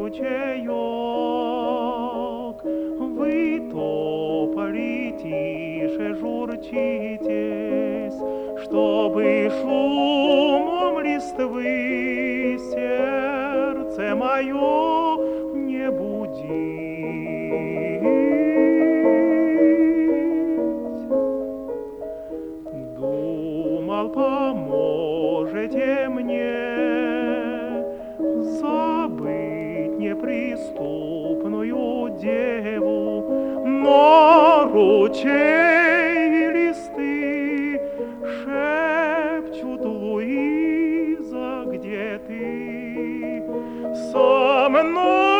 ручеек. Вы тополи тише журчитесь, чтобы шумом листвы сердце мое не будить. Думал, поможете мне забыть неприступную деву, но ручей и листы шепчут: Луиза, где ты? Со мной